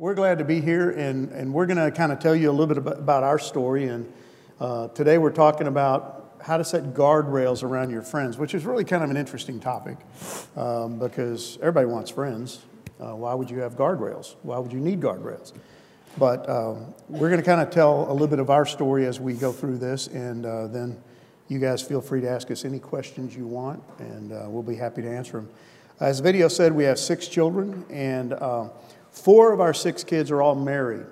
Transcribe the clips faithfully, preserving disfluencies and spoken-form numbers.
We're glad to be here, and, and we're going to kind of tell you a little bit about, about our story. And uh, today we're talking about how to set guardrails around your friends, which is really kind of an interesting topic um, because everybody wants friends. Uh, why would you have guardrails? Why would you need guardrails? But um, we're going to kind of tell a little bit of our story as we go through this, and uh, then you guys feel free to ask us any questions you want, and uh, we'll be happy to answer them. As the video said, we have six children, and uh, four of our six kids are all married,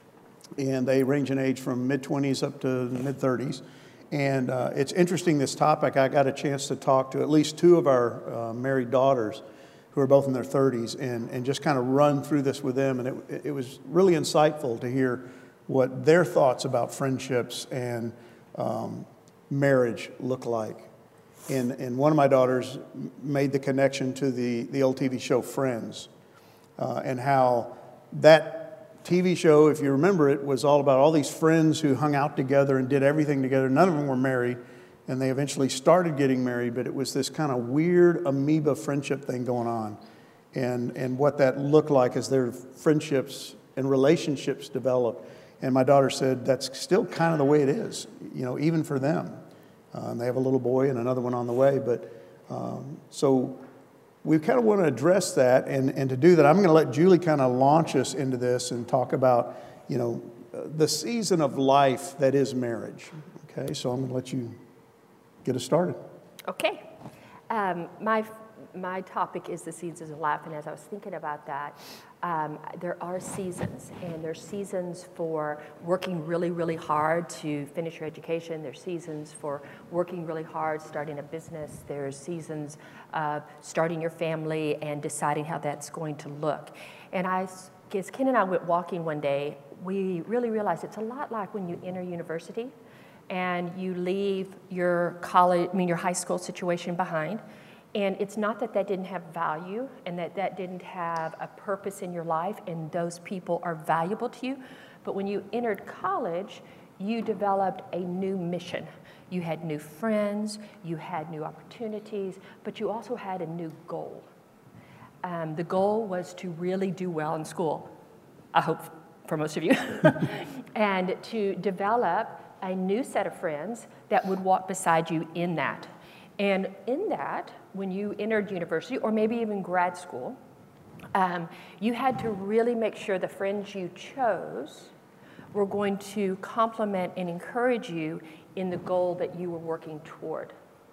and they range in age from mid-twenties up to mid-thirties. And uh, it's interesting, this topic. I got a chance to talk to at least two of our uh, married daughters who are both in their thirties and, and just kind of run through this with them. And it, it was really insightful to hear what their thoughts about friendships and um, marriage look like. And, and one of my daughters made the connection to the, the old T V show Friends. Uh, and how that T V show, if you remember it, was all about all these friends who hung out together and did everything together. None of them were married, and they eventually started getting married, but it was this kind of weird amoeba friendship thing going on. And, and what that looked like as their friendships and relationships developed. And my daughter said that's still kind of the way it is, you know, even for them. Uh, and they have a little boy and another one on the way. But um, so... we kind of want to address that, and, and to do that, I'm going to let Julie kind of launch us into this and talk about, you know, the season of life that is marriage. Okay, so I'm going to let you get us started. Okay. Um, my my topic is the seasons of life, and as I was thinking about that, um, there are seasons, and there's seasons for working really, really hard to finish your education. There's seasons for working really hard, starting a business. There's seasons of starting your family and deciding how that's going to look. And I, as Ken and I went walking one day, we really realized it's a lot like when you enter university and you leave your college, I mean your high school situation behind. And it's not that that didn't have value and that that didn't have a purpose in your life and those people are valuable to you. But when you entered college, you developed a new mission. You had new friends, you had new opportunities, but you also had a new goal. Um, the goal was to really do well in school, I hope for most of you, and to develop a new set of friends that would walk beside you in that. And in that, when you entered university, or maybe even grad school, um, you had to really make sure the friends you chose were going to complement and encourage you in the goal that you were working toward.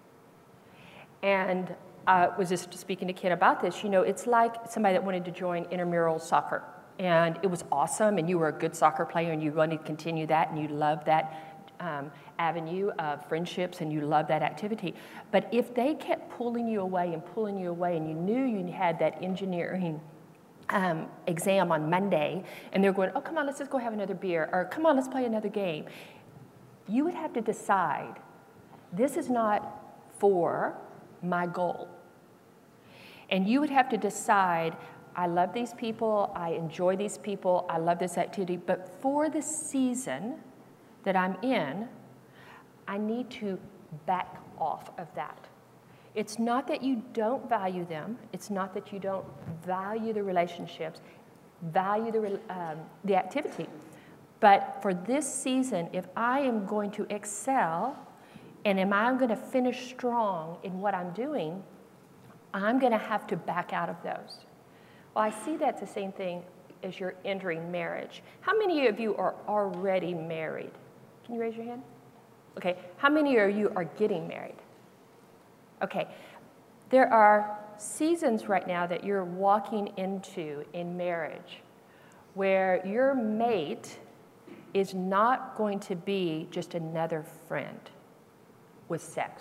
And I was just speaking to Ken about this. You know, it's like somebody that wanted to join intramural soccer, and it was awesome, and you were a good soccer player, and you wanted to continue that, and you loved that Um, avenue of friendships and you love that activity. But if they kept pulling you away and pulling you away and you knew you had that engineering um, exam on Monday and they're going, oh, come on, let's just go have another beer, or come on, let's play another game, you would have to decide, this is not for my goal. And you would have to decide, I love these people, I enjoy these people, I love this activity, but for the season that I'm in, I need to back off of that. It's not that you don't value them. It's not that you don't value the relationships, value the, um, the activity. But for this season, if I am going to excel and am I going to finish strong in what I'm doing, I'm going to have to back out of those. Well, I see that's the same thing as you're entering marriage. How many of you are already married? Can you raise your hand? Okay, how many of you are getting married? Okay, there are seasons right now that you're walking into in marriage where your mate is not going to be just another friend with sex.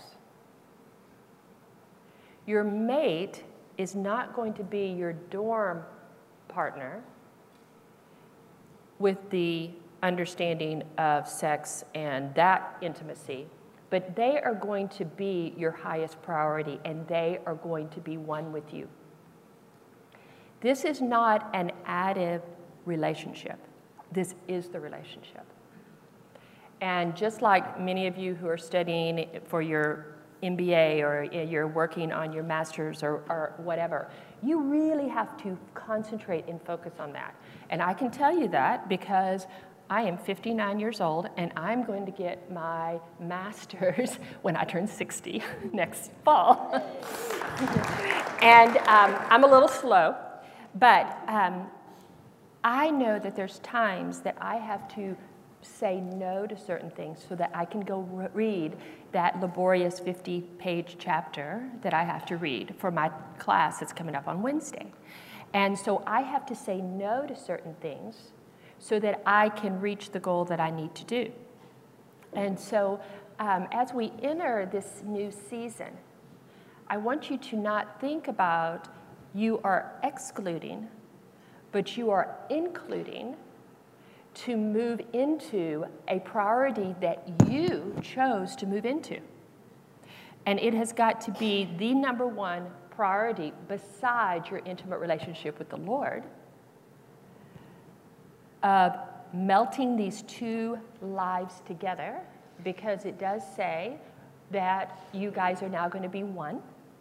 Your mate is not going to be your dorm partner with the understanding of sex and that intimacy, but they are going to be your highest priority and they are going to be one with you. This is not an additive relationship. This is the relationship. And just like many of you who are studying for your M B A or you're working on your master's or, or whatever. You really have to concentrate and focus on that. And I can tell you that because I am fifty-nine years old and I'm going to get my master's when I turn sixty next fall. And um, I'm a little slow, but um, I know that there's times that I have to say no to certain things so that I can go re- read that laborious fifty-page chapter that I have to read for my class that's coming up on Wednesday. And so I have to say no to certain things so that I can reach the goal that I need to do. And so um, as we enter this new season, I want you to not think about you are excluding, but you are including to move into a priority that you chose to move into. And it has got to be the number one priority besides your intimate relationship with the Lord, of melting these two lives together, because it does say that you guys are now going to be one.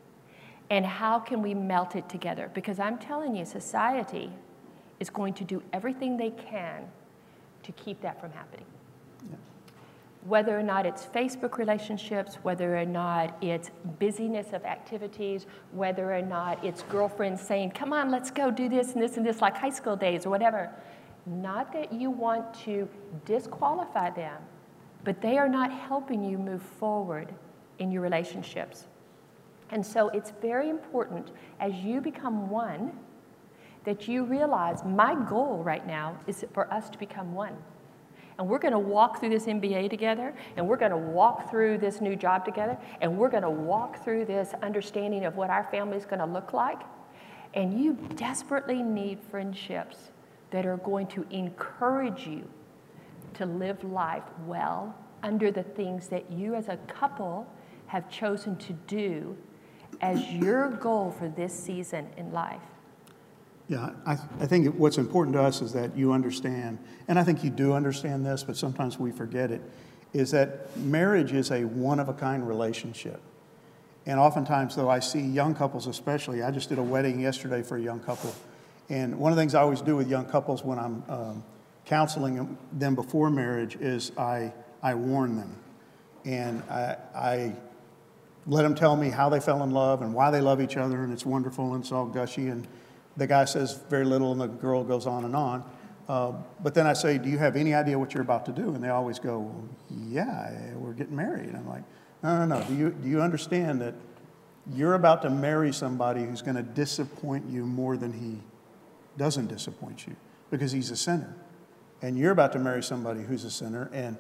And how can we melt it together? Because I'm telling you, society is going to do everything they can to keep that from happening. Yeah. Whether or not it's Facebook relationships, whether or not it's busyness of activities, whether or not it's girlfriends saying, come on, let's go do this and this and this, like high school days or whatever. Not that you want to disqualify them, but they are not helping you move forward in your relationships. And so it's very important as you become one that you realize my goal right now is for us to become one. And we're going to walk through this M B A together, and we're going to walk through this new job together, and we're going to walk through this understanding of what our family is going to look like. And you desperately need friendships that are going to encourage you to live life well under the things that you as a couple have chosen to do as your goal for this season in life. Yeah, I, I think what's important to us is that you understand, and I think you do understand this, but sometimes we forget it, is that marriage is a one-of-a-kind relationship. And oftentimes, though, I see young couples especially. I just did a wedding yesterday for a young couple. And one of the things I always do with young couples when I'm um, counseling them before marriage is I, I warn them. And I, I let them tell me how they fell in love and why they love each other, and it's wonderful and it's all gushy. And the guy says very little, and the girl goes on and on. Uh, but then I say, do you have any idea what you're about to do? And they always go, well, yeah, we're getting married. And I'm like, no, no, no. Do you, do you understand that you're about to marry somebody who's going to disappoint you more than he doesn't disappoint you, because he's a sinner. And you're about to marry somebody who's a sinner, and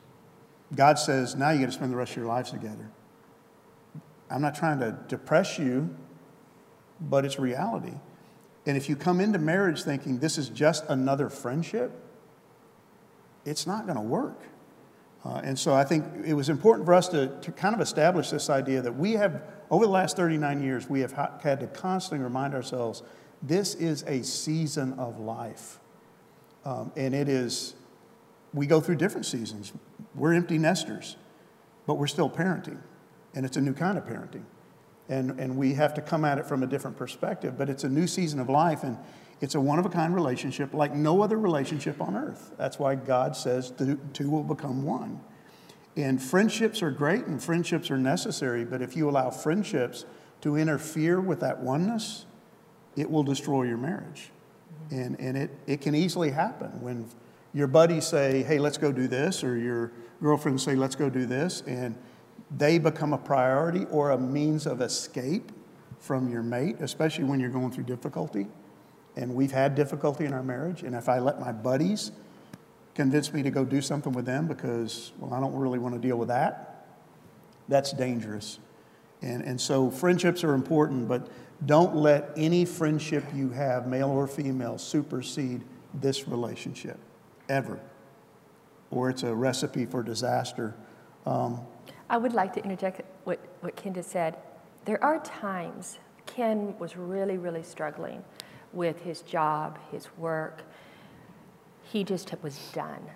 God says, now you got to spend the rest of your lives together. I'm not trying to depress you, but it's reality. And if you come into marriage thinking this is just another friendship, it's not going to work. Uh, and so I think it was important for us to, to kind of establish this idea that we have, over the last thirty-nine years, we have ha- had to constantly remind ourselves this is a season of life. Um, and it is, we go through different seasons. We're empty nesters, but we're still parenting. And it's a new kind of parenting. And, and we have to come at it from a different perspective, but it's a new season of life, and it's a one-of-a-kind relationship like no other relationship on earth. That's why God says the two will become one. And friendships are great and friendships are necessary, but if you allow friendships to interfere with that oneness, it will destroy your marriage. And, and it, it can easily happen when your buddies say, hey, let's go do this, or your girlfriends say, let's go do this, and they become a priority or a means of escape from your mate, especially when you're going through difficulty. And we've had difficulty in our marriage. And if I let my buddies convince me to go do something with them because, well, I don't really want to deal with that, that's dangerous. And, and so friendships are important, but don't let any friendship you have, male or female, supersede this relationship, ever. Or it's a recipe for disaster. Um, I would like to interject what, what Ken just said. There are times Ken was really, really struggling with his job, his work. He just was done.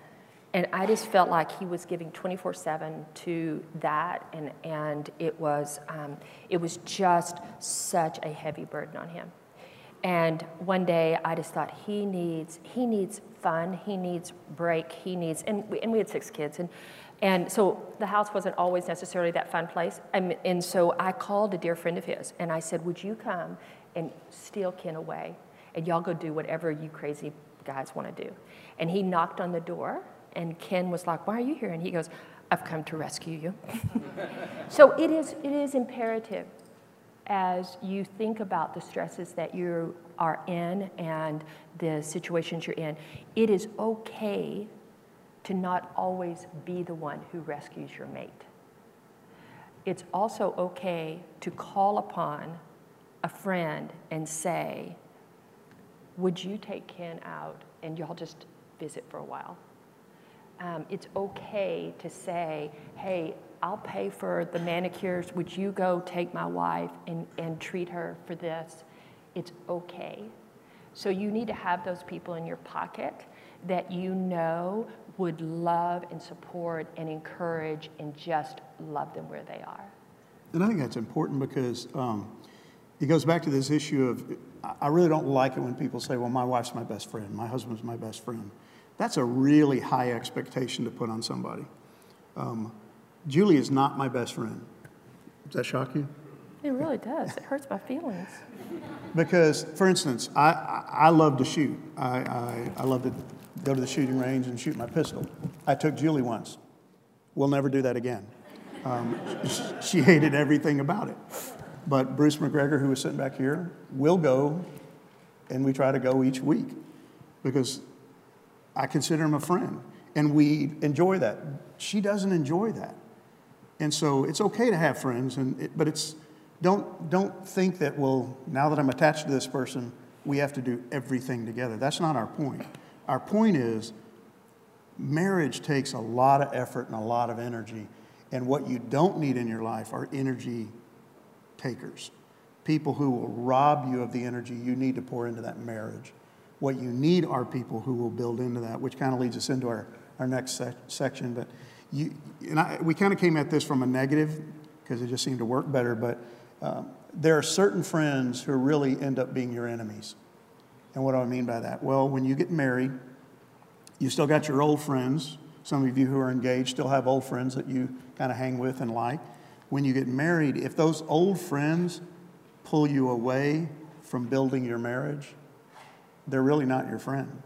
And I just felt like he was giving twenty-four seven to that, and, and it was um, it was just such a heavy burden on him. And one day I just thought he needs he needs fun, he needs break, he needs and we, and we had six kids, and and so the house wasn't always necessarily that fun place. And, and so I called a dear friend of his, and I said, "Would you come and steal Ken away, and y'all go do whatever you crazy guys want to do?" And he knocked on the door. And Ken was like, "Why are you here?" And he goes, "I've come to rescue you." So it is, it is imperative as you think about the stresses that you are in and the situations you're in, it is okay to not always be the one who rescues your mate. It's also okay to call upon a friend and say, "Would you take Ken out and y'all just visit for a while?" Um, it's okay to say, "Hey, I'll pay for the manicures. Would you go take my wife and, and treat her for this?" It's okay. So you need to have those people in your pocket that you know would love and support and encourage and just love them where they are. And I think that's important because um, it goes back to this issue of, I really don't like it when people say, "Well, my wife's my best friend, my husband's my best friend." That's a really high expectation to put on somebody. Um, Julie is not my best friend. Does that shock you? It really does. It hurts my feelings. Because, for instance, I, I, I love to shoot. I, I, I love to go to the shooting range and shoot my pistol. I took Julie once. We'll never do that again. Um, she, she hated everything about it. But Bruce McGregor, who was sitting back here, will go, and we try to go each week because I consider him a friend, and we enjoy that. She doesn't enjoy that. And so it's okay to have friends, and it, but it's don't, don't think that, well, now that I'm attached to this person, we have to do everything together. That's not our point. Our point is marriage takes a lot of effort and a lot of energy, and what you don't need in your life are energy takers, people who will rob you of the energy you need to pour into that marriage. What you need are people who will build into that, which kind of leads us into our, our next sec- section. But you, and I, we kind of came at this from a negative because it just seemed to work better. But um, there are certain friends who really end up being your enemies. And what do I mean by that? Well, when you get married, you still got your old friends. Some of you who are engaged still have old friends that you kind of hang with and like. When you get married, if those old friends pull you away from building your marriage, they're really not your friend.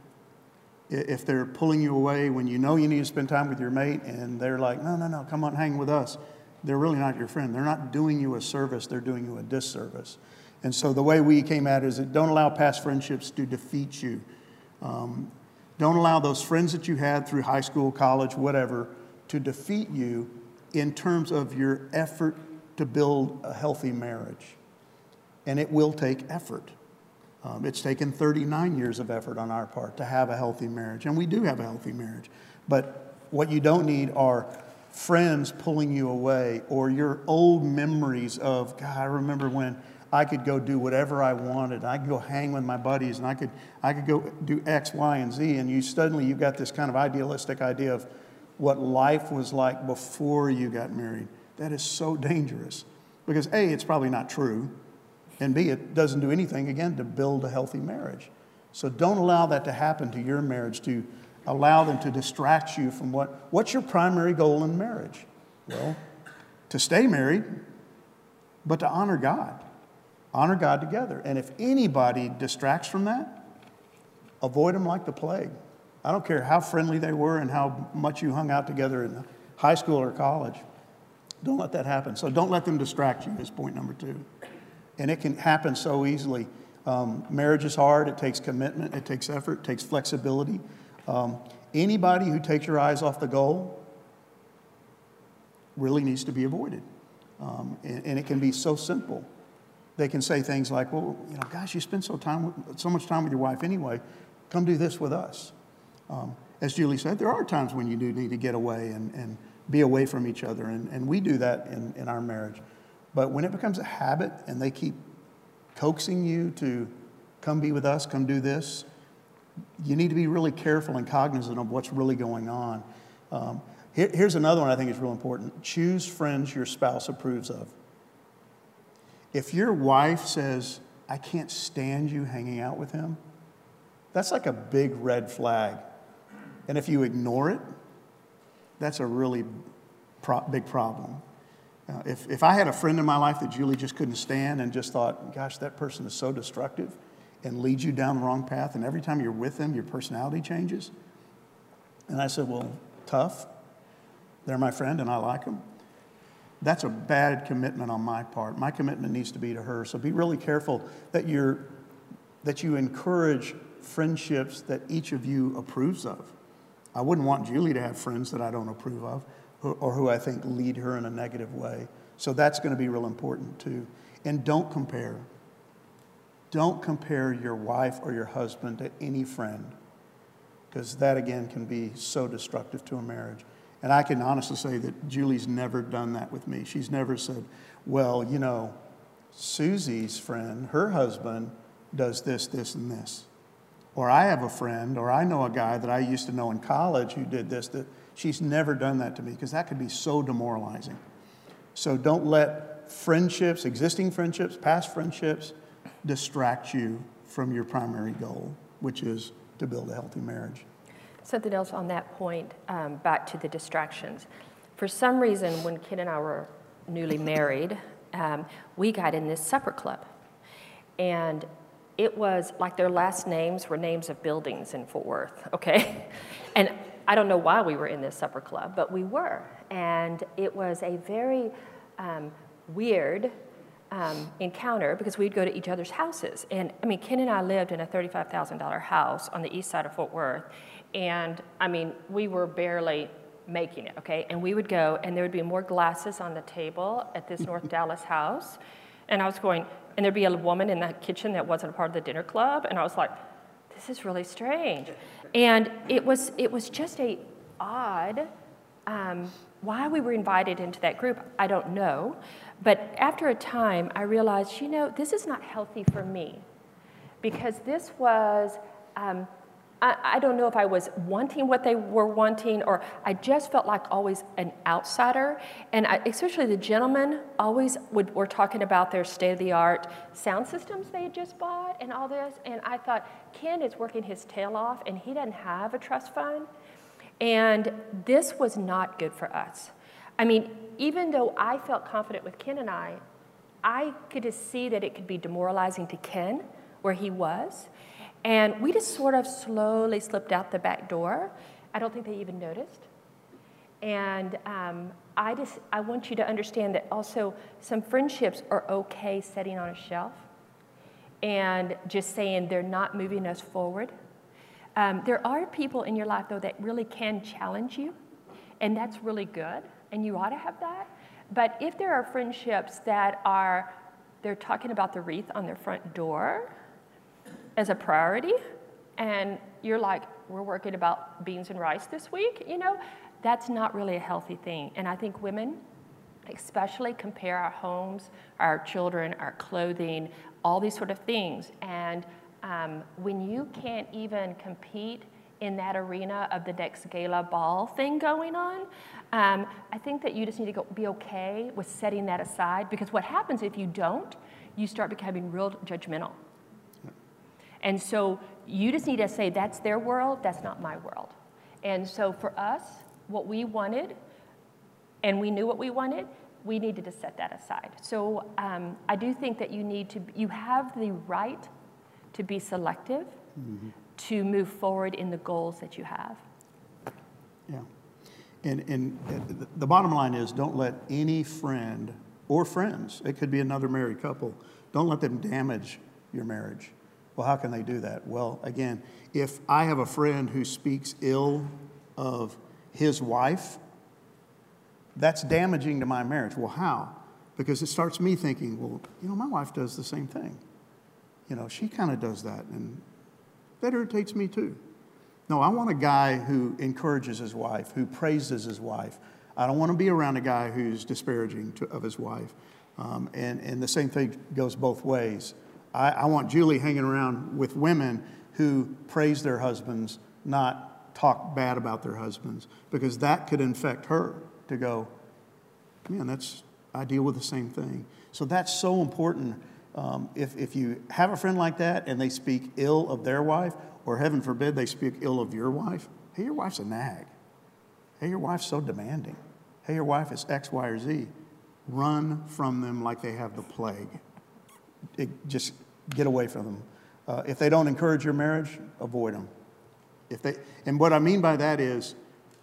If they're pulling you away when you know you need to spend time with your mate and they're like, "No, no, no, come on, hang with us," they're really not your friend. They're not doing you a service, they're doing you a disservice. And so the way we came at it is that don't allow past friendships to defeat you. Um, don't allow those friends that you had through high school, college, whatever, to defeat you in terms of your effort to build a healthy marriage. And it will take effort. Um, it's taken thirty-nine years of effort on our part to have a healthy marriage, and we do have a healthy marriage. But what you don't need are friends pulling you away or your old memories of, "God, I remember when I could go do whatever I wanted. I could go hang with my buddies, and I could I could go do X, Y, and Z." And you suddenly you've got this kind of idealistic idea of what life was like before you got married. That is so dangerous because A, it's probably not true. And B, it doesn't do anything, again, to build a healthy marriage. So don't allow that to happen to your marriage, to allow them to distract you from what, what's your primary goal in marriage? Well, to stay married, but to honor God. Honor God together. And if anybody distracts from that, avoid them like the plague. I don't care how friendly they were and how much you hung out together in high school or college. Don't let that happen. So don't let them distract you is point number two. And it can happen so easily. Um, marriage is hard. It takes commitment. It takes effort. It takes flexibility. Um, anybody who takes your eyes off the goal really needs to be avoided. Um, and, and it can be so simple. They can say things like, "Well, you know, gosh, you spend so time with, so much time with your wife anyway. Come do this with us." Um, as Julie said, there are times when you do need to get away and, and be away from each other. And, and we do that in, in our marriage. But when it becomes a habit and they keep coaxing you to come be with us, come do this, you need to be really careful and cognizant of what's really going on. Um, here, here's another one I think is real important. Choose friends your spouse approves of. If your wife says, I can't stand you hanging out with him, that's like a big red flag. And if you ignore it, that's a really pro- big problem. Uh, if, if I had a friend in my life that Julie just couldn't stand and just thought, gosh, that person is so destructive and leads you down the wrong path, and every time you're with them, your personality changes. And I said, well, tough. They're my friend and I like them. That's a bad commitment on my part. My commitment needs to be to her. So be really careful that you're, that you encourage friendships that each of you approves of. I wouldn't want Julie to have friends that I don't approve of or, or who I think lead her in a negative way. So that's going to be real important too. And don't compare. Don't compare your wife or your husband to any friend, because that, again, can be so destructive to a marriage. And I can honestly say that Julie's never done that with me. She's never said, well, you know, Susie's friend, her husband, does this, this, and this. Or I have a friend, or I know a guy that I used to know in college who did this. That she's never done that to me, because that could be so demoralizing. So don't let friendships, existing friendships, past friendships, distract you from your primary goal, which is to build a healthy marriage. Something else on that point, um, back to the distractions. For some reason, when Ken and I were newly married, um, we got in this supper club. And it was like their last names were names of buildings in Fort Worth, okay? And I don't know why we were in this supper club, but we were. And it was a very um, weird Um, encounter, because we'd go to each other's houses. And I mean, Ken and I lived in a thirty-five thousand dollars house on the east side of Fort Worth. And I mean, we were barely making it, okay? And we would go, and there would be more glasses on the table at this North Dallas house. And I was going, and there'd be a woman in the kitchen that wasn't a part of the dinner club. And I was like, this is really strange. And it was, it was just a odd, um, why we were invited into that group, I don't know. But after a time, I realized, you know, this is not healthy for me, because this was, um, I, I don't know if I was wanting what they were wanting, or I just felt like always an outsider. And I, especially the gentlemen always would, were talking about their state-of-the-art sound systems they had just bought and all this. And I thought, Ken is working his tail off, and he doesn't have a trust fund. And this was not good for us. I mean, even though I felt confident with Ken and I, I could just see that it could be demoralizing to Ken where he was. And we just sort of slowly slipped out the back door. I don't think they even noticed. And um, I just, I want you to understand that also some friendships are okay setting on a shelf and just saying they're not moving us forward. Um, there are people in your life, though, that really can challenge you, and that's really good, and you ought to have that. But if there are friendships that are, they're talking about the wreath on their front door as a priority, and you're like, we're working about beans and rice this week, you know, that's not really a healthy thing. And I think women especially compare our homes, our children, our clothing, all these sort of things. And um, when you can't even compete in that arena of the next gala ball thing going on, um, I think that you just need to go, be okay with setting that aside, because what happens if you don't, you start becoming real judgmental. And so you just need to say, that's their world, that's not my world. And so for us, what we wanted, and we knew what we wanted, we needed to set that aside. So um, I do think that you need to, you have the right to be selective, mm-hmm. to move forward in the goals that you have. Yeah. And, and the bottom line is, don't let any friend or friends, it could be another married couple, don't let them damage your marriage. Well, how can they do that? Well, again, if I have a friend who speaks ill of his wife, that's damaging to my marriage. Well, how? Because it starts me thinking, well, you know, my wife does the same thing. You know, she kind of does that, and that irritates me too. No, I want a guy who encourages his wife, who praises his wife. I don't want to be around a guy who's disparaging to, of his wife. Um, and, and the same thing goes both ways. I, I want Julie hanging around with women who praise their husbands, not talk bad about their husbands, because that could infect her to go, man, that's, I deal with the same thing. So that's so important. Um, if, if you have a friend like that and they speak ill of their wife, or heaven forbid they speak ill of your wife, hey, your wife's a nag. Hey, your wife's so demanding. Hey, your wife is X, Y, or Z. Run from them like they have the plague. It, just get away from them. Uh, if they don't encourage your marriage, avoid them. If they, and what I mean by that is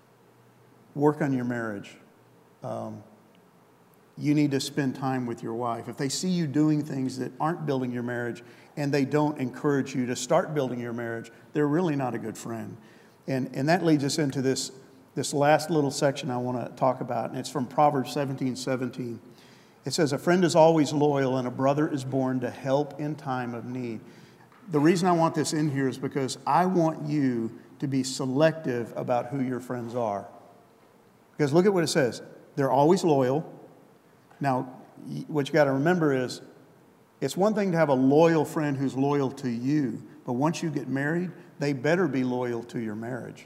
work on your marriage. Um, you need to spend time with your wife. If they see you doing things that aren't building your marriage and they don't encourage you to start building your marriage, they're really not a good friend. And, and that leads us into this, this last little section I want to talk about, and it's from Proverbs seventeen seventeen. It says, a friend is always loyal and a brother is born to help in time of need. The reason I want this in here is because I want you to be selective about who your friends are. Because look at what it says. They're always loyal. Now, what you got to remember is, it's one thing to have a loyal friend who's loyal to you, but once you get married, they better be loyal to your marriage.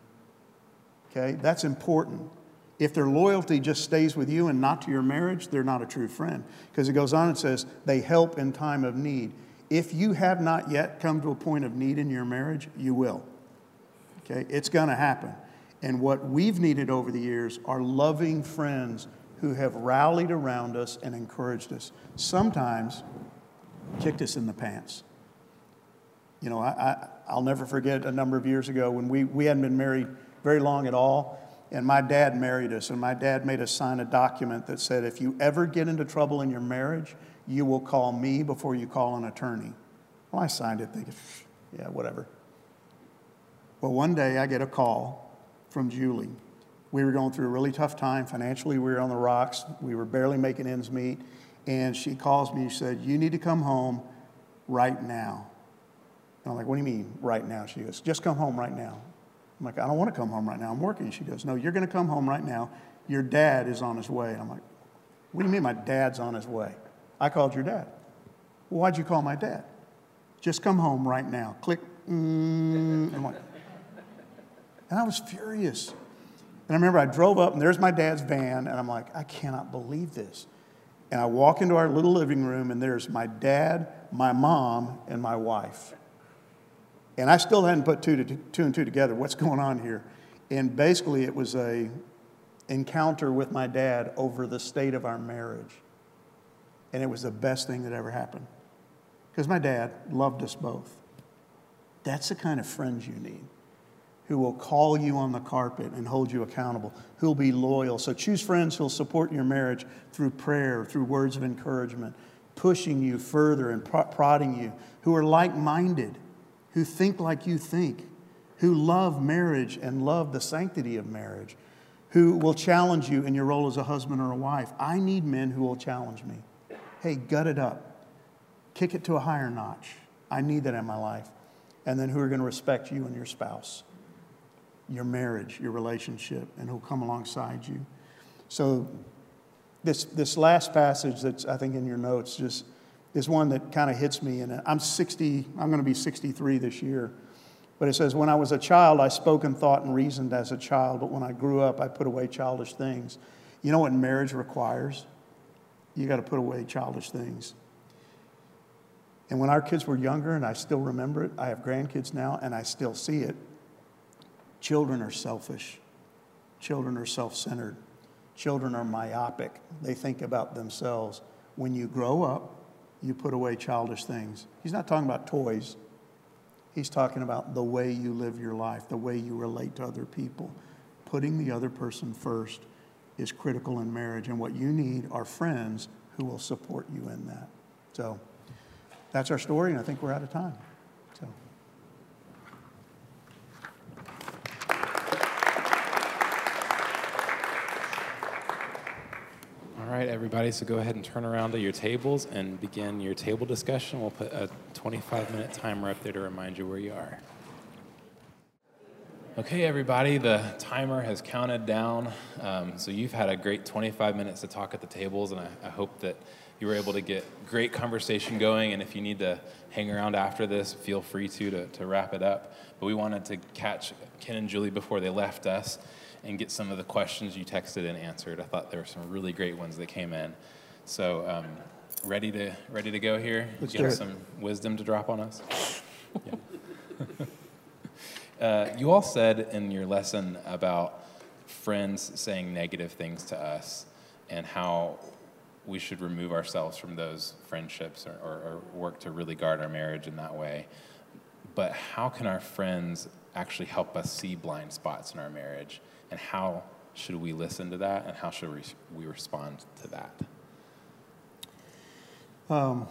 Okay? That's important. If their loyalty just stays with you and not to your marriage, they're not a true friend. Because it goes on and says, they help in time of need. If you have not yet come to a point of need in your marriage, you will. Okay? It's going to happen. And what we've needed over the years are loving friends who have rallied around us and encouraged us. Sometimes kicked us in the pants. You know, I, I, I'll never forget a number of years ago when we, we hadn't been married very long at all, and my dad married us, and my dad made us sign a document that said, if you ever get into trouble in your marriage, you will call me before you call an attorney. Well, I signed it thinking, yeah, whatever. Well, one day I get a call from Julie. We were going through a really tough time. Financially, we were on the rocks. We were barely making ends meet. And she calls me and said, you need to come home right now. And I'm like, what do you mean right now? She goes, just come home right now. I'm like, I don't want to come home right now. I'm working. She goes, no, you're going to come home right now. Your dad is on his way. And I'm like, what do you mean my dad's on his way? I called your dad. Well, why'd you call my dad? Just come home right now. Click. Mm, and, like, and I was furious. And I remember I drove up, and there's my dad's van, and I'm like, I cannot believe this. And I walk into our little living room, and there's my dad, my mom, and my wife. And I still hadn't put two, to, two and two together. What's going on here? And basically, it was a encounter with my dad over the state of our marriage. And it was the best thing that ever happened. Because my dad loved us both. That's the kind of friends you need, who will call you on the carpet and hold you accountable, who will be loyal. So choose friends who will support your marriage through prayer, through words of encouragement, pushing you further and prodding you, who are like-minded, who think like you think, who love marriage and love the sanctity of marriage, who will challenge you in your role as a husband or a wife. I need men who will challenge me. Hey, gut it up. Kick it to a higher notch. I need that in my life. And then who are going to respect you and your spouse, your marriage, your relationship, and who'll come alongside you. So this this last passage that's, I think, in your notes just is one that kind of hits me. And I'm sixty, I'm going to be sixty-three this year. But it says, when I was a child, I spoke and thought and reasoned as a child. But when I grew up, I put away childish things. You know what marriage requires? You got to put away childish things. And when our kids were younger, and I still remember it, I have grandkids now, and I still see it. Children are selfish. Children are self-centered. Children are myopic. They think about themselves. When you grow up, you put away childish things. He's not talking about toys. He's talking about the way you live your life, the way you relate to other people. Putting the other person first is critical in marriage, and what you need are friends who will support you in that. So that's our story, and I think we're out of time. So. All right, everybody, so go ahead and turn around to your tables and begin your table discussion. We'll put a twenty-five minute timer up there to remind you where you are. Okay, everybody, the timer has counted down. Um, so you've had a great twenty-five minutes to talk at the tables, and I, I hope that you were able to get great conversation going. And if you need to hang around after this, feel free to, to, to wrap it up. But we wanted to catch Ken and Julie before they left us and get some of the questions you texted and answered. I thought there were some really great ones that came in. So um, ready to ready to go here? Let's you do have it. some wisdom to drop on us? Yeah. uh, you all said in your lesson about friends saying negative things to us and how we should remove ourselves from those friendships or, or, or work to really guard our marriage in that way. But how can our friends actually help us see blind spots in our marriage? And how should we listen to that? And how should we, we respond to that? Um,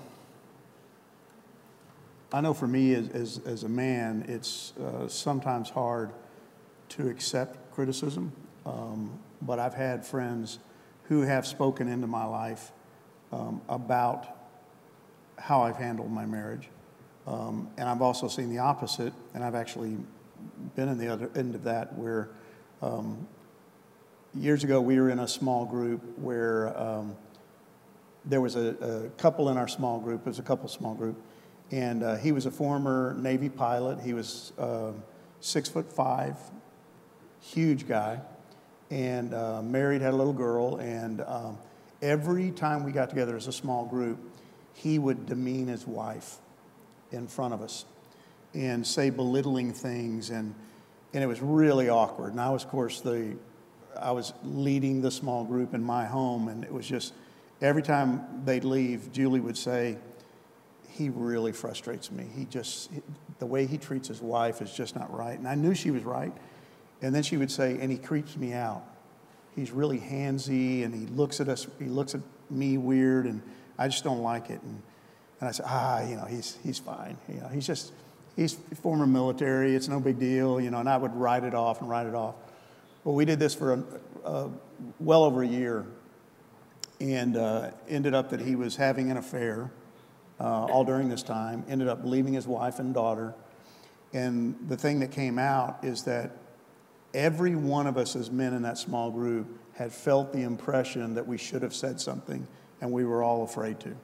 I know for me as, as, as a man, it's uh, sometimes hard to accept criticism, um, but I've had friends who have spoken into my life um, about how I've handled my marriage. Um, and I've also seen the opposite, and I've actually been in the other end of that where um, years ago we were in a small group where um, there was a, a couple in our small group. It was a couple small group. And uh, he was a former Navy pilot. He was uh, six foot five, huge guy, and uh, married, had a little girl. And um, every time we got together as a small group, he would demean his wife in front of us and say belittling things. And, and it was really awkward. And I was, of course, the, I was leading the small group in my home. And it was just, every time they'd leave, Julie would say, he really frustrates me. He just, the way he treats his wife is just not right. And I knew she was right. And then she would say, and he creeps me out. He's really handsy, and he looks at us, he looks at me weird, and I just don't like it. And, and I said, ah, you know, he's he's fine. You know, he's just, he's former military. It's no big deal, you know, and I would write it off and write it off. But we did this for a, a, well over a year, and uh, ended up that he was having an affair uh, all during this time, ended up leaving his wife and daughter. And the thing that came out is that every one of us as men in that small group had felt the impression that we should have said something, and we were all afraid to.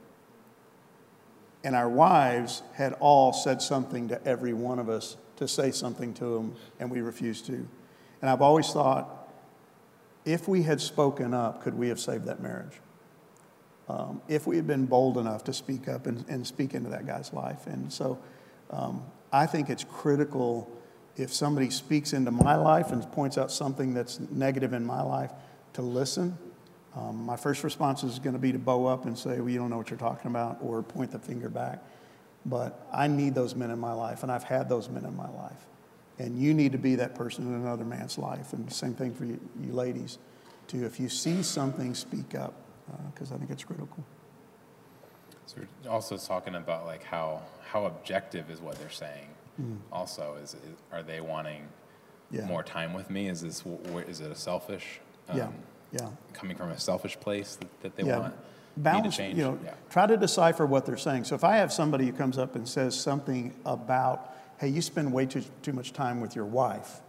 And our wives had all said something to every one of us to say something to them, and we refused to. And I've always thought, if we had spoken up, could we have saved that marriage? Um, if we had been bold enough to speak up and, and speak into that guy's life. And so um, I think it's critical if somebody speaks into my life and points out something that's negative in my life, to listen. Um, my first response is going to be to bow up and say, well, you don't know what you're talking about, or point the finger back. But I need those men in my life, and I've had those men in my life. And you need to be that person in another man's life. And the same thing for you, you ladies, too. If you see something, speak up, because uh, I think it's critical. So we're also talking about like how, how objective is what they're saying. Mm. Also, is, is are they wanting yeah. more time with me? Is this is it a selfish? Um, yeah, yeah. Coming from a selfish place that, that they yeah. want Balance, me to change. You know, yeah. Try to decipher what they're saying. So if I have somebody who comes up and says something about, hey, you spend way too too much time with your wife.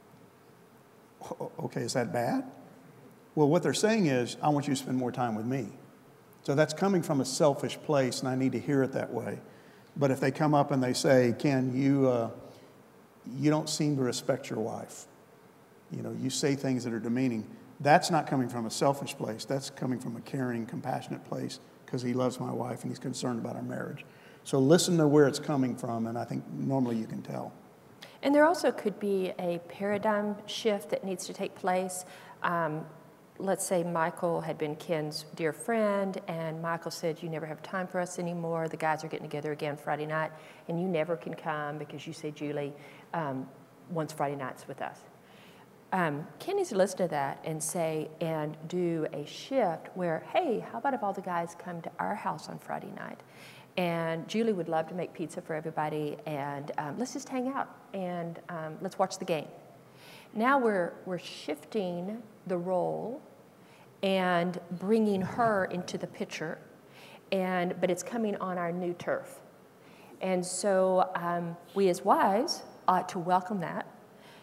Okay, is that bad? Well, what they're saying is, I want you to spend more time with me. So that's coming from a selfish place, and I need to hear it that way. But if they come up and they say, Ken, you, uh, you don't seem to respect your wife. You know, you say things that are demeaning. That's not coming from a selfish place. That's coming from a caring, compassionate place, because he loves my wife and he's concerned about our marriage. So listen to where it's coming from, and I think normally you can tell. And there also could be a paradigm shift that needs to take place. Um, Let's say Michael had been Ken's dear friend, and Michael said, you never have time for us anymore. The guys are getting together again Friday night, and you never can come because you say Julie um, wants Friday nights with us. Um, Ken needs to listen to that and say, and do a shift where, hey, how about if all the guys come to our house on Friday night? And Julie would love to make pizza for everybody, and um, let's just hang out, and um, let's watch the game. Now we're, we're shifting the role and bringing her into the picture, and but it's coming on our new turf. And so um, we as wives ought to welcome that,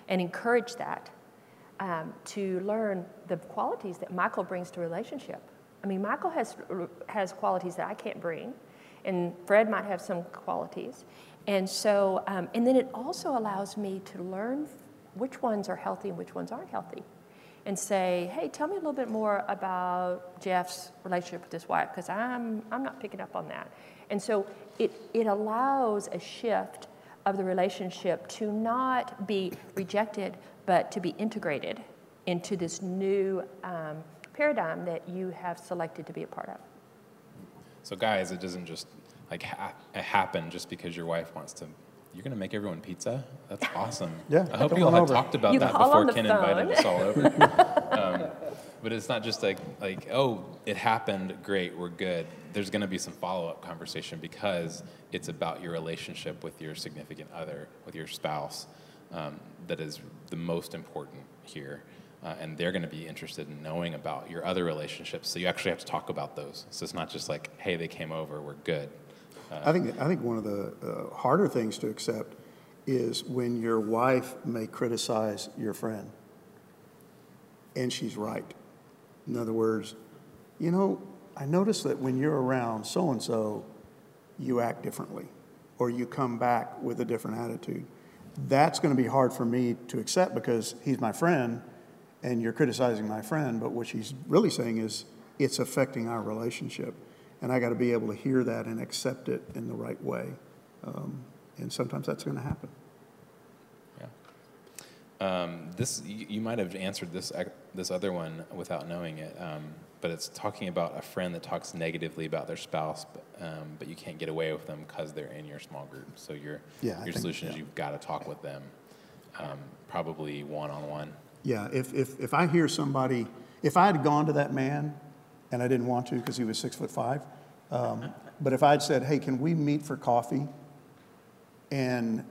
and encourage that, um, to learn the qualities that Michael brings to a relationship. I mean, Michael has, has qualities that I can't bring, and Fred might have some qualities. And so, um, and then it also allows me to learn which ones are healthy and which ones aren't healthy. And say, hey, tell me a little bit more about Jeff's relationship with his wife, because I'm, I'm not picking up on that. And so it, it allows a shift of the relationship to not be rejected, but to be integrated into this new um, paradigm that you have selected to be a part of. So guys, it doesn't just like ha- happen just because your wife wants to. You're going to make everyone pizza? That's awesome. Yeah, I hope come you all on had over. talked about You that call before on the Ken phone. invited us all over. um, but it's not just like, like, oh, it happened, great, we're good. There's going to be some follow-up conversation because it's about your relationship with your significant other, with your spouse, um, that is the most important here. Uh, and they're going to be interested in knowing about your other relationships. So you actually have to talk about those. So it's not just like, hey, they came over, we're good. I think I think one of the uh, harder things to accept is when your wife may criticize your friend, and she's right. In other words, you know, I notice that when you're around so-and-so, you act differently, or you come back with a different attitude. That's going to be hard for me to accept because he's my friend, and you're criticizing my friend, but what she's really saying is it's affecting our relationship. And I got to be able to hear that and accept it in the right way. Um, and sometimes that's going to happen. Yeah. Um, this you, you might have answered this this other one without knowing it, um, but it's talking about a friend that talks negatively about their spouse, but, um, but you can't get away with them because they're in your small group. So your Yeah, I your think, solution yeah. is you've got to talk with them, um, probably one on one. Yeah, if, if, if I hear somebody, if I had gone to that man, and I didn't want to because he was six foot five, um, but if I'd said, hey, can we meet for coffee, and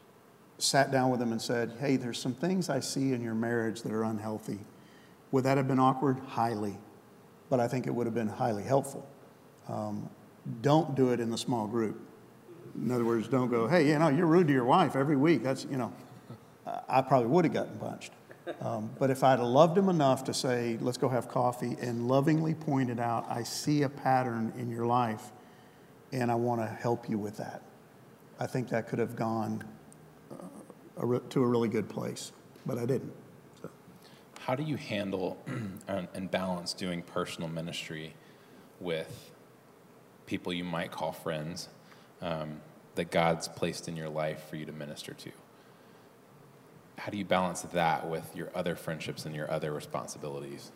sat down with him and said, hey, there's some things I see in your marriage that are unhealthy, would that have been awkward? Highly. But I think it would have been highly helpful. Um, don't do it in the small group. In other words, don't go, hey, you know, you're rude to your wife every week. That's, you know, I probably would have gotten punched. Um, but if I'd have loved him enough to say, let's go have coffee, and lovingly pointed out, I see a pattern in your life, and I want to help you with that, I think that could have gone uh, a re- to a really good place, but I didn't. So. How do you handle and and balance doing personal ministry with people you might call friends um, that God's placed in your life for you to minister to? How do you balance that with your other friendships and your other responsibilities?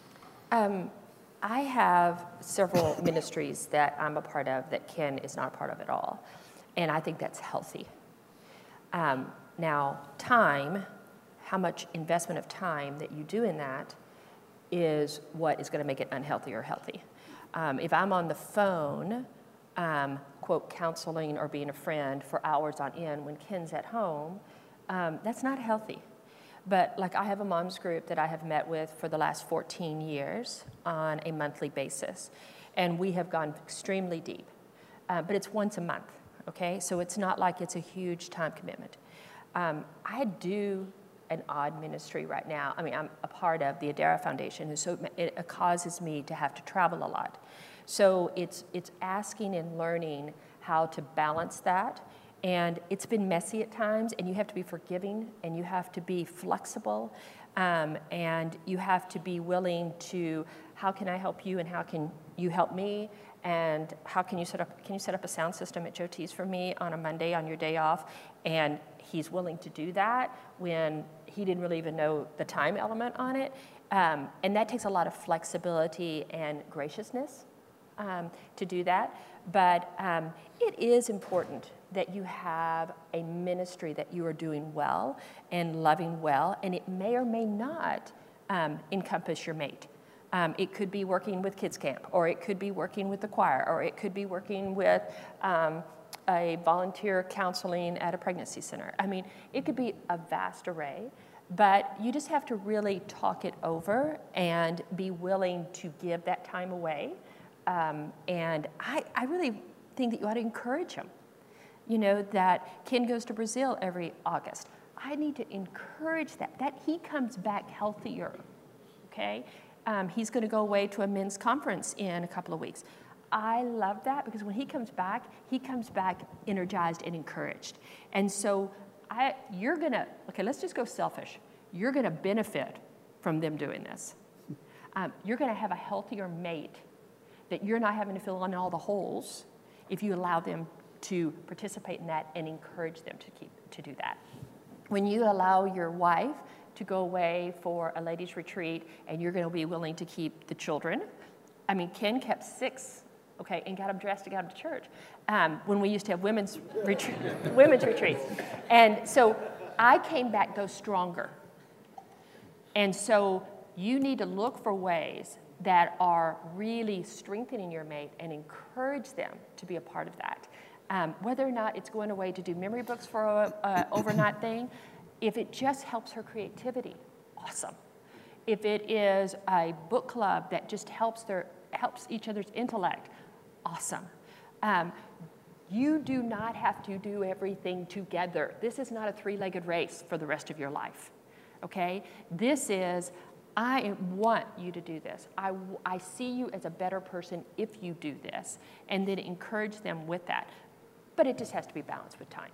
Um, I have several ministries that I'm a part of that Ken is not a part of at all, and I think that's healthy. Um, now, time, how much investment of time that you do in that is what is going to make it unhealthy or healthy. Um, if I'm on the phone, um, quote, counseling or being a friend for hours on end when Ken's at home, Um, that's not healthy. But like I have a mom's group that I have met with for the last fourteen years on a monthly basis. And we have gone extremely deep. Uh, but it's once a month, okay? So it's not like it's a huge time commitment. Um, I do an odd ministry right now. I mean, I'm a part of the Adara Foundation, and so it, it causes me to have to travel a lot. So it's it's asking and learning how to balance that. And it's been messy at times, and you have to be forgiving, and you have to be flexible, um, and you have to be willing to, how can I help you, and how can you help me, and how can you set up, can you set up a sound system at Joe T's for me on a Monday on your day off? And he's willing to do that when he didn't really even know the time element on it. Um, and that takes a lot of flexibility and graciousness um, to do that. But um, it is important that you have a ministry that you are doing well and loving well, and it may or may not um, encompass your mate. Um, it could be working with Kids Camp, or it could be working with the choir, or it could be working with um, a volunteer counseling at a pregnancy center. I mean, it could be a vast array, but you just have to really talk it over and be willing to give that time away. Um, and I, I really think that you ought to encourage him. You know, that Ken goes to Brazil every August. I need to encourage that, that he comes back healthier, okay? Um, he's going to go away to a men's conference in a couple of weeks. I love that because when he comes back, he comes back energized and encouraged. And so I, you're going to, okay, let's just go selfish. You're going to benefit from them doing this. Um, you're going to have a healthier mate that you're not having to fill in all the holes if you allow them to participate in that and encourage them to keep to do that. When you allow your wife to go away for a ladies' retreat and you're going to be willing to keep the children, I mean, Ken kept six, okay, and got them dressed to go to church um, when we used to have women's retreat, women's retreats. And so I came back though stronger. And so you need to look for ways that are really strengthening your mate and encourage them to be a part of that. Um, whether or not it's going away to do memory books for a, a overnight thing, if it just helps her creativity, awesome. If it is a book club that just helps their helps each other's intellect, awesome. Um, you do not have to do everything together. This is not a three-legged race for the rest of your life, okay? This is, I want you to do this. I, I see you as a better person if you do this, and then encourage them with that. But it just has to be balanced with time.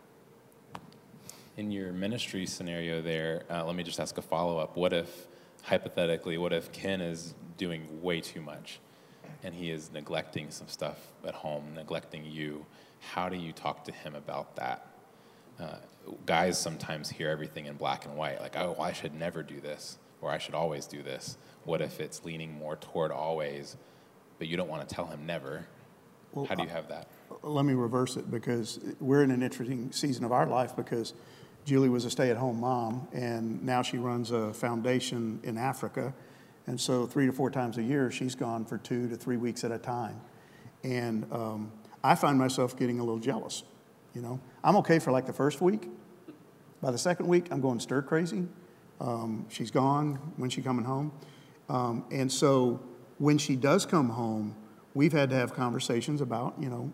In your ministry scenario there, uh, let me just ask a follow-up. What if, hypothetically, what if Ken is doing way too much and he is neglecting some stuff at home, neglecting you? How do you talk to him about that? Uh, guys sometimes hear everything in black and white, like, oh, I should never do this, or I should always do this. What if it's leaning more toward always, but you don't want to tell him never? Well, How do you have that? Let me reverse it, because we're in an interesting season of our life, because Julie was a stay-at-home mom, and now she runs a foundation in Africa. And so three to four times a year, she's gone for two to three weeks at a time. And um, I find myself getting a little jealous, you know. I'm okay for like the first week. By the second week, I'm going stir crazy. Um, she's gone. When's she coming home? Um, and so when she does come home, we've had to have conversations about, you know,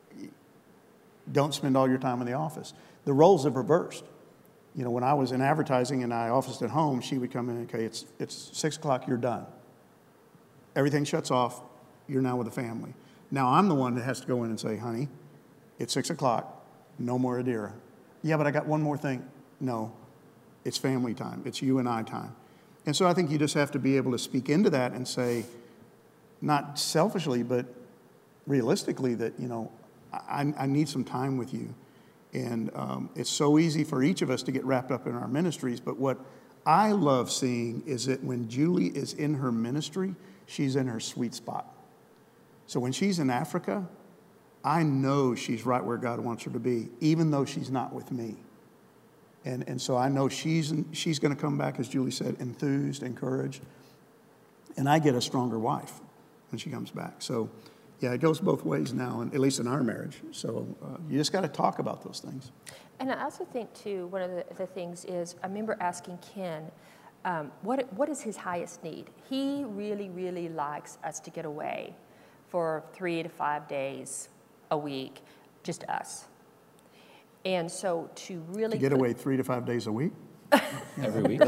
don't spend all your time in the office. The roles have reversed. You know, when I was in advertising and I officed at home, she would come in, okay, it's, it's six o'clock, you're done. Everything shuts off, you're now with the family. Now I'm the one that has to go in and say, honey, it's six o'clock, no more Adira. Yeah, but I got one more thing. No, it's family time, it's you and I time. And so I think you just have to be able to speak into that and say, not selfishly, but realistically, that, you know, I, I need some time with you. And um, it's so easy for each of us to get wrapped up in our ministries. But what I love seeing is that when Julie is in her ministry, she's in her sweet spot. So when she's in Africa, I know she's right where God wants her to be, even though she's not with me. And, and so I know she's, she's going to come back, as Julie said, enthused, encouraged. And I get a stronger wife when she comes back. So yeah, it goes both ways now, and at least in our marriage. So uh, you just got to talk about those things. And I also think, too, one of the, the things is, I remember asking Ken, um, what what is his highest need? He really, really likes us to get away for three to five days a week, just us. And so to really... To get put, away three to five days a week? Every week?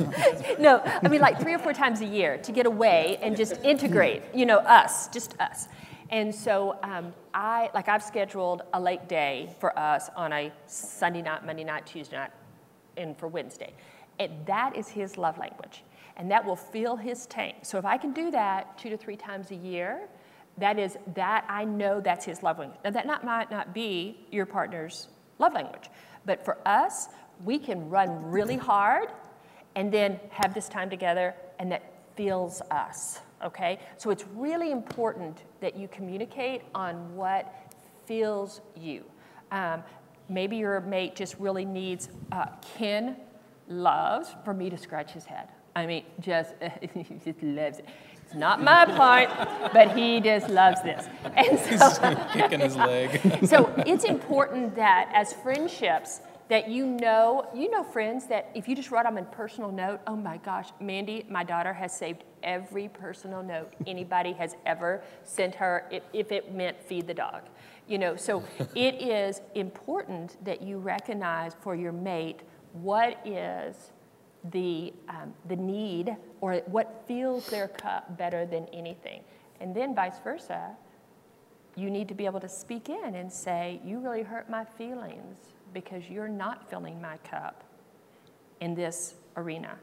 No, I mean like three or four times a year to get away and just integrate, you know, us, just us. And so um, I, like I've scheduled a late day for us on a Sunday night, Monday night, Tuesday night, and for Wednesday. And that is his love language. And that will fill his tank. So if I can do that two to three times a year, that is, that I know that's his love language. Now that not, might not be your partner's love language. But for us, we can run really hard and then have this time together, and that fills us. Okay, so it's really important that you communicate on what fills you. Um, maybe your mate just really needs, uh, Ken loves for me to scratch his head. I mean, just, he just loves it. It's not my part, but he just loves this. And so, He's kicking his leg. So it's important that as friendships, that you know, you know friends that if you just write them a personal note, oh my gosh, Mandy, my daughter has saved every personal note anybody has ever sent her, if, if it meant feed the dog. You know, so it is important that you recognize for your mate what is the, um, the need, or what fills their cup better than anything. And then vice versa, you need to be able to speak in and say, you really hurt my feelings because you're not filling my cup in this arena.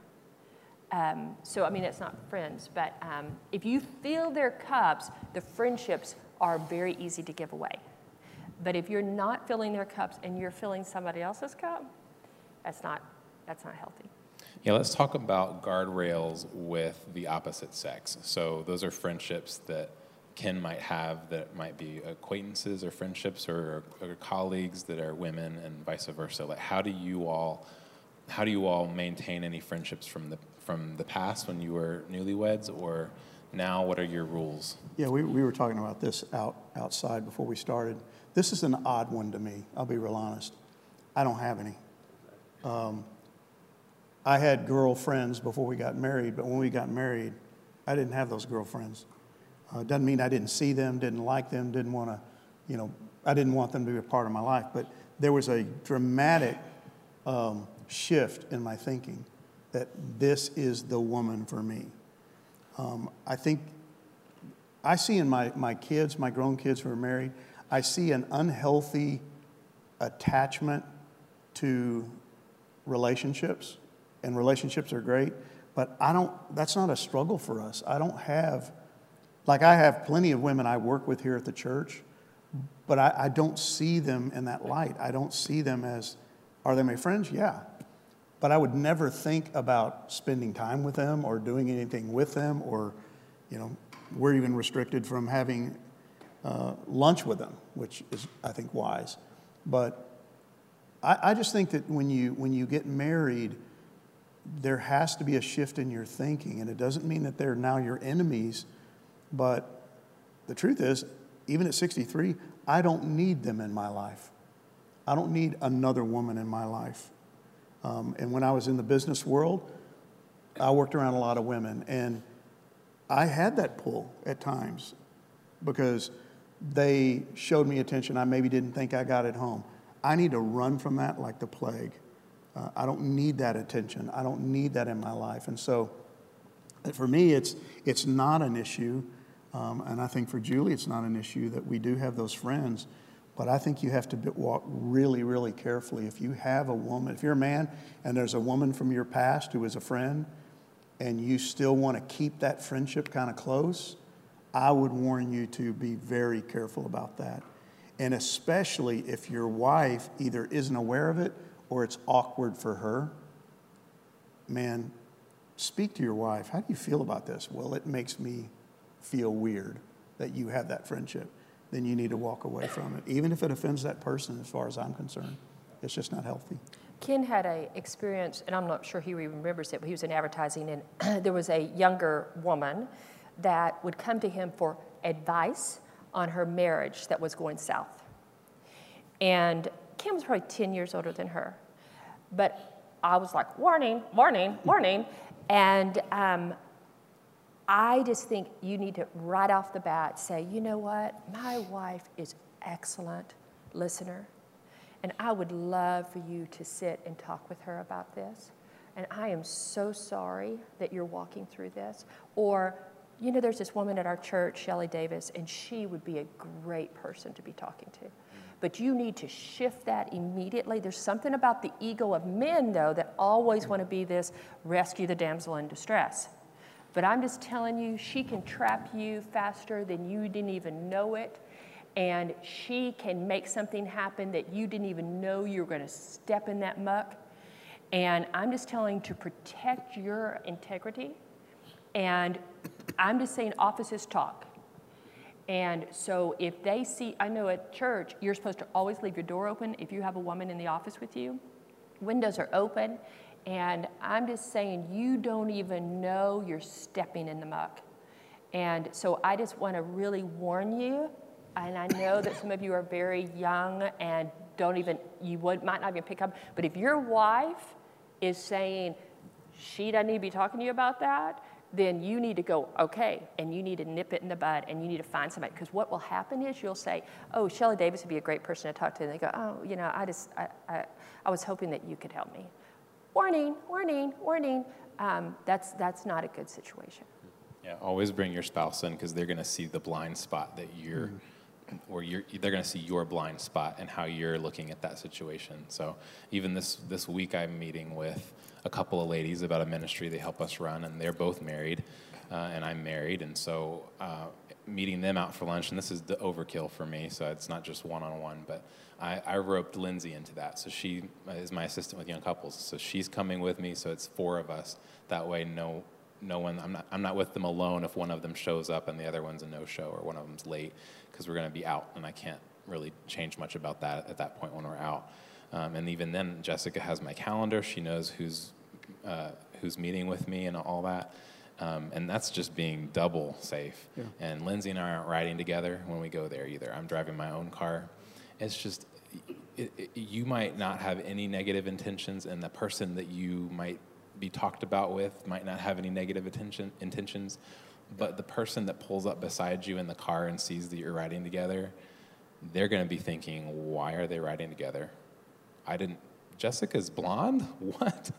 Um, so, I mean, it's not friends, but um, if you fill their cups, the friendships are very easy to give away. But if you're not filling their cups and you're filling somebody else's cup, that's not, that's not healthy. Yeah, let's talk about guardrails with the opposite sex. So those are friendships that Ken might have that might be acquaintances or friendships or, or colleagues that are women and vice versa. Like, how do you all, how do you all maintain any friendships from the from the past when you were newlyweds, or now? What are your rules? Yeah, we, we were talking about this out outside before we started. This is an odd one to me. I'll be real honest. I don't have any. Um, I had girlfriends before we got married, but when we got married, I didn't have those girlfriends. Uh, doesn't mean I didn't see them, didn't like them, didn't want to, you know, I didn't want them to be a part of my life. But there was a dramatic um, shift in my thinking that this is the woman for me. Um, I think I see in my, my kids, my grown kids who are married, I see an unhealthy attachment to relationships, and relationships are great, but I don't, that's not a struggle for us. I don't have, like I have plenty of women I work with here at the church, but I, I don't see them in that light. I don't see them as, are they my friends? Yeah. But I would never think about spending time with them or doing anything with them, or, you know, we're even restricted from having uh, lunch with them, which is, I think, wise. But I, I just think that when you when you get married, there has to be a shift in your thinking, and it doesn't mean that they're now your enemies. But the truth is, even at sixty-three, I don't need them in my life. I don't need another woman in my life. Um, and when I was in the business world, I worked around a lot of women, and I had that pull at times because they showed me attention I maybe didn't think I got at home. I need to run from that like the plague. Uh, I don't need that attention. I don't need that in my life. And so for me, it's it's not an issue. Um, and I think for Julie, it's not an issue that we do have those friends. But I think you have to be, walk really, really carefully. If you have a woman, if you're a man and there's a woman from your past who is a friend, and you still want to keep that friendship kind of close, I would warn you to be very careful about that. And especially if your wife either isn't aware of it or it's awkward for her, man, speak to your wife. How do you feel about this? Well, it makes me feel weird that you have that friendship. Then you need to walk away from it, even if it offends that person. As far as I'm concerned, it's just not healthy. Ken had a experience, and I'm not sure he remembers it, but he was in advertising, and there was a younger woman that would come to him for advice on her marriage that was going south. And Kim was probably ten years older than her. But I was like, warning, warning, warning. And um, I just think you need to, right off the bat, say, you know what? My wife is excellent listener, and I would love for you to sit and talk with her about this. And I am so sorry that you're walking through this. Or, you know, there's this woman at our church, Shelley Davis, and she would be a great person to be talking to. But you need to shift that immediately. There's something about the ego of men, though, that always want to be this rescue the damsel in distress. But I'm just telling you, she can trap you faster than you didn't even know it. And she can make something happen that you didn't even know you were going to step in that muck. And I'm just telling you to protect your integrity. And I'm just saying offices talk. And so if they see, I know at church, you're supposed to always leave your door open if you have a woman in the office with you. Windows are open. And I'm just saying, you don't even know you're stepping in the muck. And so I just want to really warn you, and I know that some of you are very young and don't even, you would, might not even pick up, but if your wife is saying she doesn't need to be talking to you about that, then you need to go, okay, and you need to nip it in the bud, and you need to find somebody. Because what will happen is you'll say, oh, Shelley Davis would be a great person to talk to. And they go, oh, you know, I just, I, I, I was hoping that you could help me. warning, warning, warning. Um, that's, that's not a good situation. Yeah, always bring your spouse in because they're going to see the blind spot that you're, mm. or you're, they're going to see your blind spot and how you're looking at that situation. So even this, this week I'm meeting with a couple of ladies about a ministry they help us run, and they're both married, uh, and I'm married, and so uh, meeting them out for lunch, and this is the overkill for me, so it's not just one-on-one, but I, I roped Lindsay into that. So she is my assistant with young couples, so she's coming with me, so it's four of us. That way, no, no one, I'm not, I'm not with them alone if one of them shows up and the other one's a no-show or one of them's late, because we're going to be out, and I can't really change much about that at that point when we're out. Um, and even then, Jessica has my calendar. She knows who's uh, who's meeting with me and all that. Um, and that's just being double safe. Yeah. And Lindsay and I aren't riding together when we go there either. I'm driving my own car. It's just, it, it, you might not have any negative intentions, and the person that you might be talked about with might not have any negative intention, intentions, but the person that pulls up beside you in the car and sees that you're riding together, they're going to be thinking, why are they riding together? I didn't, Jessica's blonde? What?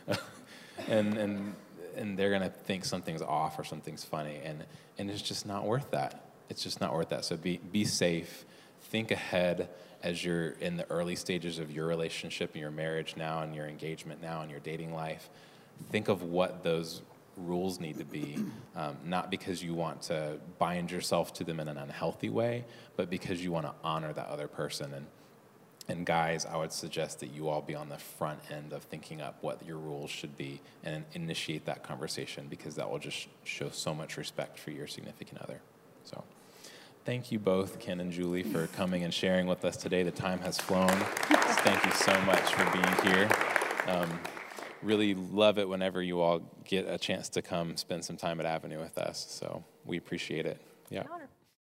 and and and they're gonna think something's off or something's funny, and and it's just not worth that. It's just not worth that. So be be safe. Think ahead as you're in the early stages of your relationship and your marriage now and your engagement now and your dating life. Think of what those rules need to be, um, not because you want to bind yourself to them in an unhealthy way, but because you want to honor that other person. And And guys, I would suggest that you all be on the front end of thinking up what your rules should be and initiate that conversation, because that will just show so much respect for your significant other. So thank you both, Ken and Julie, for coming and sharing with us today. The time has flown. Thank you so much for being here. Um, really love it whenever you all get a chance to come spend some time at Avenue with us. So we appreciate it. Yeah.